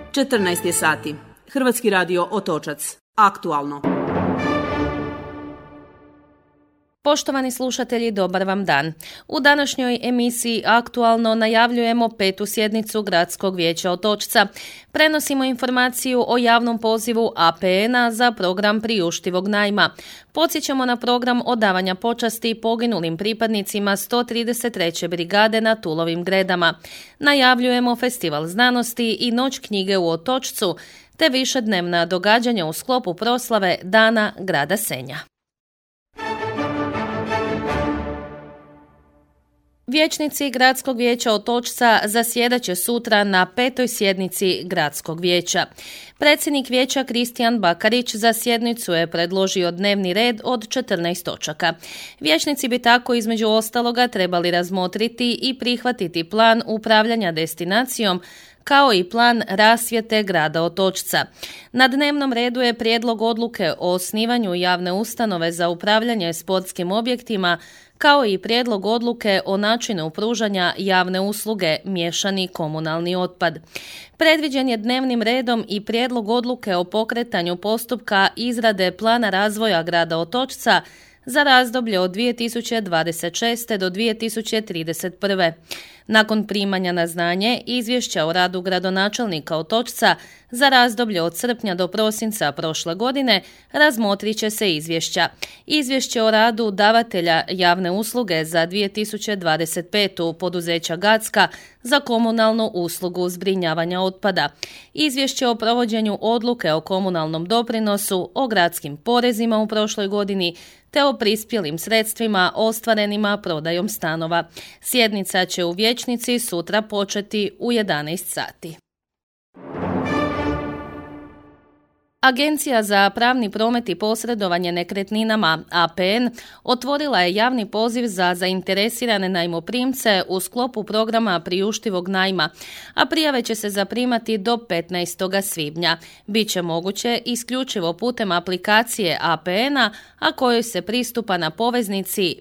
14 je sati. Hrvatski radio Otočac. Aktualno. Poštovani slušatelji, dobar vam dan. U današnjoj emisiji Aktualno najavljujemo 5. sjednicu Gradskog vijeća Otočca. Prenosimo informaciju o javnom pozivu APN-a za program priuštivog najma. Podsjećamo na program odavanja počasti poginulim pripadnicima 133. brigade na Tulovim Gredama. Najavljujemo festival znanosti i noć knjige u Otočcu, te višednevna događanja u sklopu proslave Dana grada Senja. Vijećnici Gradskog vijeća Otočca zasjedat će sutra na 5. sjednici Gradskog vijeća. Predsjednik vijeća Kristijan Bakarić za sjednicu je predložio dnevni red od 14 točaka. Vijećnici bi tako između ostaloga trebali razmotriti i prihvatiti plan upravljanja destinacijom, kao i plan rasvjete grada Otočca. Na dnevnom redu je prijedlog odluke o osnivanju javne ustanove za upravljanje sportskim objektima, kao i prijedlog odluke o načinu pružanja javne usluge miješani komunalni otpad. Predviđen je dnevnim redom i prijedlog odluke o pokretanju postupka izrade plana razvoja grada Otočca za razdoblje od 2026. do 2031. Nakon primanja na znanje izvješća o radu gradonačelnika Otočca za razdoblje od srpnja do prosinca prošle godine razmotrit će se izvješća. Izvješće o radu davatelja javne usluge za 2025. poduzeća Gacka za komunalnu uslugu zbrinjavanja otpada. Izvješće o provođenju odluke o komunalnom doprinosu, o gradskim porezima u prošloj godini, te o prispjelim sredstvima ostvarenima prodajom stanova. Sjednica će u vijećnici sutra početi u 11 sati. Agencija za pravni promet i posredovanje nekretninama APN otvorila je javni poziv za zainteresirane najmoprimce u sklopu programa priuštivog najma, a prijave će se zaprimati do 15. svibnja. Biće moguće isključivo putem aplikacije APN-a, a kojoj se pristupa na poveznici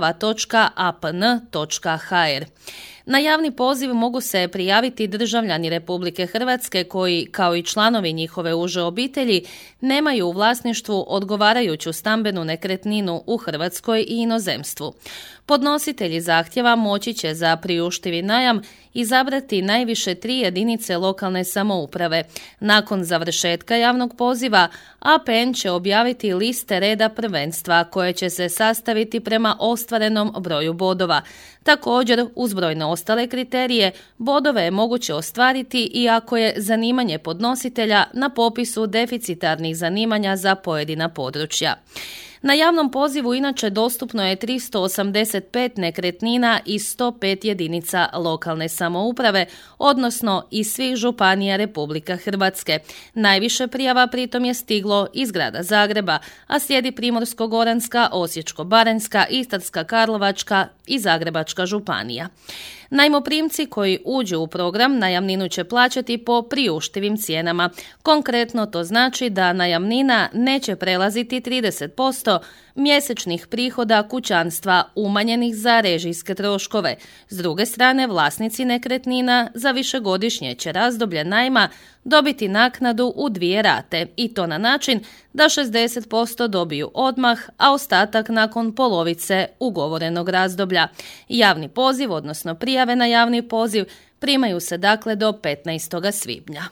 prijava.apn.hr. Na javni poziv mogu se prijaviti državljani Republike Hrvatske koji, kao i članovi njihove uže obitelji, nemaju u vlasništvu odgovarajuću stambenu nekretninu u Hrvatskoj i inozemstvu. Podnositelji zahtjeva moći će za priuštivi najam izabrati najviše 3 jedinice lokalne samouprave. Nakon završetka javnog poziva, APN će objaviti liste reda prvenstva koje će se sastaviti prema ostvarenom broju bodova. Također, uz brojne ostale kriterije, bodove je moguće ostvariti i ako je zanimanje podnositelja na popisu deficitarnih zanimanja za pojedina područja. Na javnom pozivu inače dostupno je 385 nekretnina i 105 jedinica lokalne samouprave, odnosno iz svih županija Republike Hrvatske. Najviše prijava pritom je stiglo iz grada Zagreba, a slijedi Primorsko-goranska, Osječko-baranjska, Istarska, Karlovačka i Zagrebačka županija. Najmoprimci koji uđu u program najamninu će plaćati po priuštivim cijenama. Konkretno to znači da najamnina neće prelaziti 30% mjesečnih prihoda kućanstva umanjenih za režijske troškove. S druge strane, vlasnici nekretnina za višegodišnje će razdoblje najma dobiti naknadu u 2 rate i to na način da 60% dobiju odmah, a ostatak nakon polovice ugovorenog razdoblja. Javni poziv, odnosno prijave na javni poziv, primaju se dakle do 15. svibnja.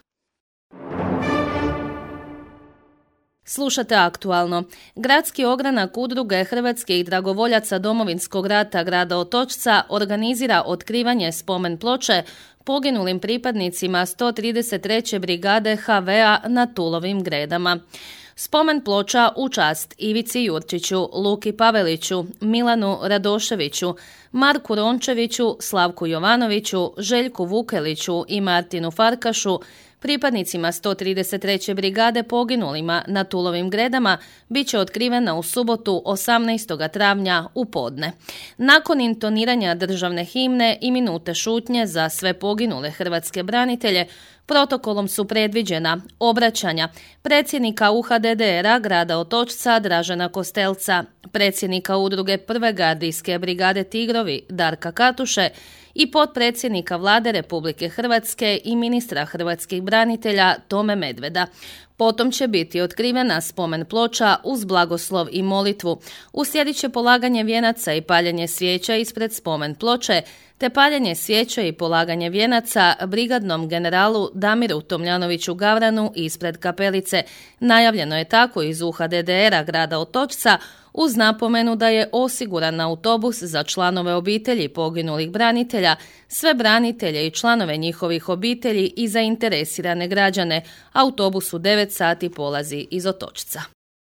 Slušate Aktualno. Gradski ogranak udruge hrvatskih dragovoljaca Domovinskog rata grada Otočca organizira otkrivanje spomen ploče poginulim pripadnicima 133. brigade HV-a na Tulovim Gredama. Spomen ploča u čast Ivici Jurčiću, Luki Paveliću, Milanu Radoševiću, Marku Rončeviću, Slavku Jovanoviću, Željku Vukeliću i Martinu Farkašu, pripadnicima 133. brigade poginulima na Tulovim Gredama, bit će otkrivena u subotu 18. travnja u podne. Nakon intoniranja državne himne i minute šutnje za sve poginule hrvatske branitelje, protokolom su predviđena obraćanja predsjednika UHDDR-a grada Otočca Dražena Kostelca, predsjednika udruge 1. gardijske brigade Tigrovi Darka Katuše i potpredsjednika Vlade Republike Hrvatske i ministra hrvatskih branitelja Tome Medveda. Potom će biti otkrivena spomen ploča uz blagoslov i molitvu. Uslijedit će polaganje vijenaca i paljenje svijeća ispred spomen ploče, te paljenje svijeća i polaganje vijenaca brigadnom generalu Damiru Tomljanoviću Gavranu ispred kapelice. Najavljeno je tako iz UHDDR-a grada Otočca, uz napomenu da je osiguran autobus za članove obitelji poginulih branitelja, sve branitelje i članove njihovih obitelji i zainteresirane građane. Autobus u 9 sati polazi iz Otočca.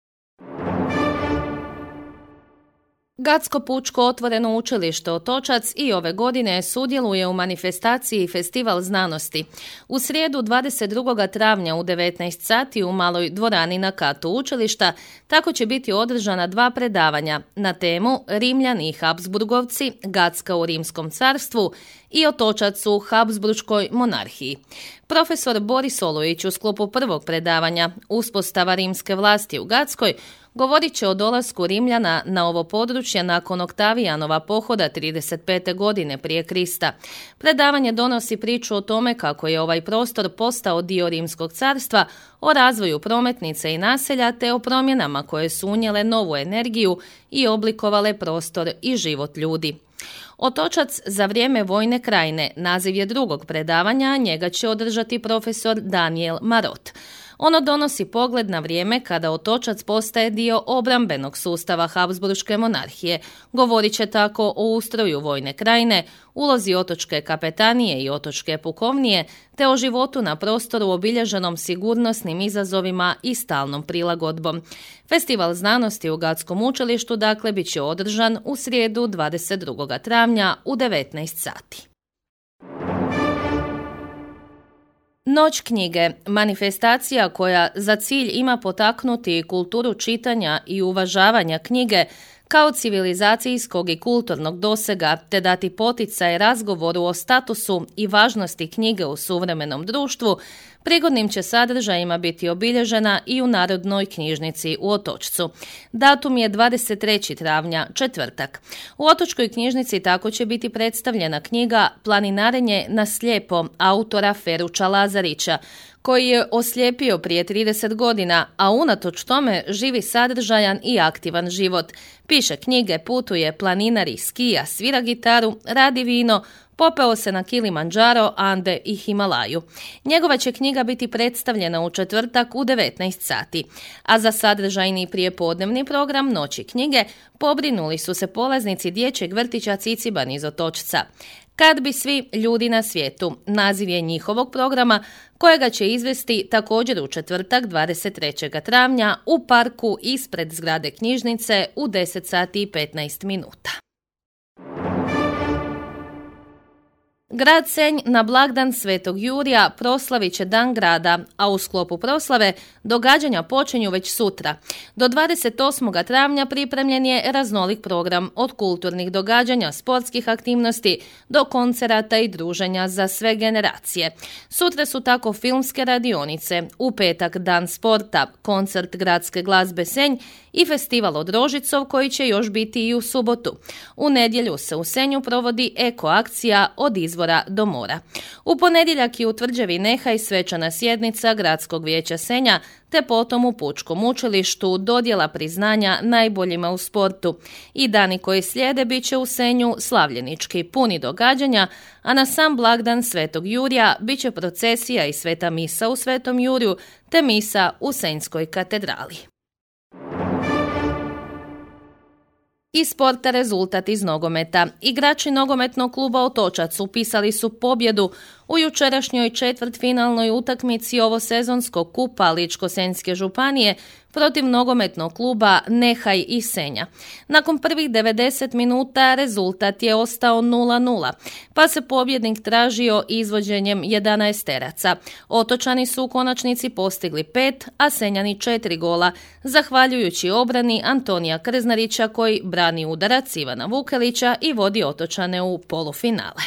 Gatsko pučko otvoreno učilište Otočac i ove godine sudjeluje u manifestaciji Festival znanosti. U srijedu 22. travnja u 19 sati u maloj dvorani na katu učilišta tako će biti održana 2 predavanja na temu Rimljani i Habsburgovci, Gatska u Rimskom carstvu i Otočac u Habsburškoj monarhiji. Profesor Boris Olujić u sklopu prvog predavanja Uspostava rimske vlasti u Gatskoj govorit će o dolasku Rimljana na ovo područje nakon Oktavijanova pohoda 35. godine prije Krista. Predavanje donosi priču o tome kako je ovaj prostor postao dio Rimskog carstva, o razvoju prometnice i naselja te o promjenama koje su unijele novu energiju i oblikovale prostor i život ljudi. Otočac za vrijeme vojne krajine naziv je drugog predavanja, njega će održati profesor Daniel Marot. Ono donosi pogled na vrijeme kada Otočac postaje dio obrambenog sustava Habsburške monarhije. Govorit će tako o ustroju vojne krajine, ulozi otočke kapetanije i otočke pukovnije, te o životu na prostoru obilježenom sigurnosnim izazovima i stalnom prilagodbom. Festival znanosti u Gatskom učilištu dakle bit će održan u srijedu 22. travnja u 19 sati. Noć knjige, manifestacija koja za cilj ima potaknuti kulturu čitanja i uvažavanja knjige kao civilizacijskog i kulturnog dosega te dati poticaj razgovoru o statusu i važnosti knjige u suvremenom društvu, prigodnim će sadržajima biti obilježena i u Narodnoj knjižnici u Otočcu. Datum je 23. travnja, četvrtak. U Otočkoj knjižnici tako će biti predstavljena knjiga Planinarenje na slijepo autora Feruča Lazarića, koji je oslijepio prije 30 godina, a unatoč tome živi sadržajan i aktivan život. Piše knjige, putuje, planinari, skija, svira gitaru, radi vino, popeo se na Kilimandžaro, Ande i Himalaju. Njegova će knjiga biti predstavljena u četvrtak u 19 sati. A za sadržajni prijepodnevni program Noći knjige pobrinuli su se polaznici dječjeg vrtića Ciciban iz Otočca. Kad bi svi ljudi na svijetu, naziv je njihovog programa, kojega će izvesti također u četvrtak 23. travnja u parku ispred zgrade knjižnice u 10 sati i 15 minuta. Grad Senj na blagdan Svetog Jurija proslavit će Dan grada, a u sklopu proslave događanja počinju već sutra. Do 28. travnja pripremljen je raznolik program od kulturnih događanja, sportskih aktivnosti do koncerata i druženja za sve generacije. Sutra su tako filmske radionice, u petak Dan sporta, koncert gradske glazbe Senj i festival od Rožicov koji će još biti i u subotu. U nedjelju se u Senju provodi eko akcija od izvora do mora. U ponedjeljak je u Tvrđavi Nehaj svečana sjednica Gradskog vijeća Senja, te potom u Pučkom učilištu dodjela priznanja najboljima u sportu. I dani koji slijede bit će u Senju slavljenički, puni događanja, a na sam blagdan Svetog Jurija bit će procesija i sveta misa u Svetom Juriju, te misa u Senjskoj katedrali. Iz sporta rezultat iz nogometa. Igrači nogometnog kluba Otočac upisali su pobjedu u jučerašnjoj četvrtfinalnoj utakmici ovosezonskog kupa Ličko-senjske županije protiv nogometnog kluba Nehaj iz Senja. Nakon prvih 90 minuta rezultat je ostao 0:0, pa se pobjednik tražio izvođenjem 11-teraca. Otočani su u konačnici postigli 5, a Senjani 4 gola, zahvaljujući obrani Antonija Krznarića koji brani udarac Ivana Vukelića i vodi Otočane u polufinale.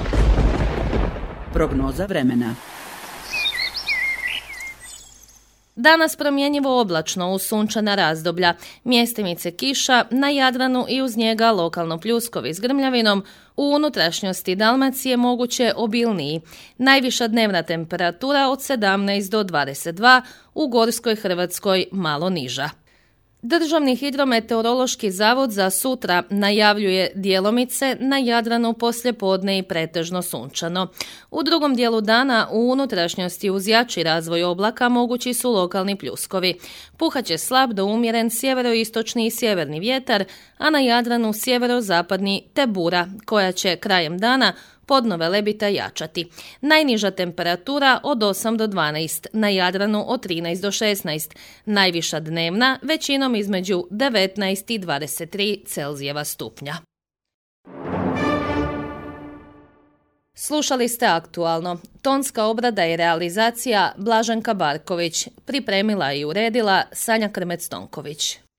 Prognoza vremena. Danas promjenjivo oblačno uz sunčana razdoblja, mjestimice kiša, na Jadranu i uz njega lokalno pljuskovi s grmljavinom, u unutrašnjosti Dalmacije moguće obilniji. Najviša dnevna temperatura od 17 do 22, u Gorskoj Hrvatskoj malo niža. Državni hidrometeorološki zavod za sutra najavljuje djelomice na Jadranu poslijepodne i pretežno sunčano. U drugom dijelu dana u unutrašnjosti uz jači razvoj oblaka mogući su lokalni pljuskovi. Puhat će slab do umjeren sjeveroistočni i sjeverni vjetar, a na Jadranu sjeverozapadni te bura, koja će krajem dana podno velebita jačati. Najniža temperatura od 8 do 12, na Jadranu od 13 do 16, najviša dnevna većinom između 19 i 23 Celzijeva stupnja. Slušali ste Aktualno. Tonska obrada i realizacija Blaženka Barković. Pripremila i uredila Sanja Krmec-Tonković.